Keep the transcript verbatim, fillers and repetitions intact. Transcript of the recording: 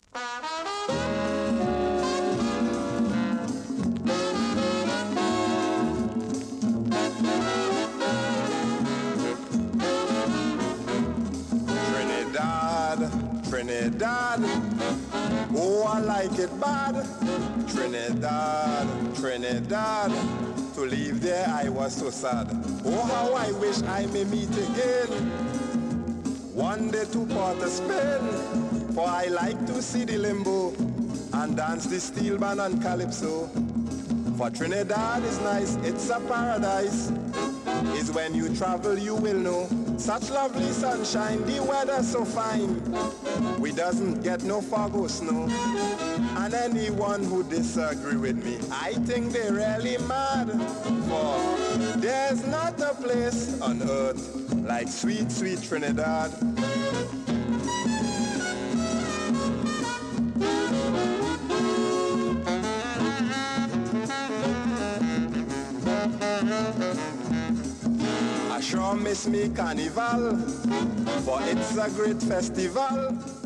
Trinidad, oh I like it bad. Trinidad, Trinidad, to leave there I was so sad. Oh how I wish I may meet again, one day to Port of Spain. For I like to see the limbo and dance the steel band and calypso. For Trinidad is nice, it's a paradise. Is when you travel you will know. Such lovely sunshine, the weather so fine. We doesn't get no fog or snow. And anyone who disagree with me, I think they're really mad. For there's not a place on earth like sweet, sweet Trinidad. I sure miss me carnival, for it's a great festival.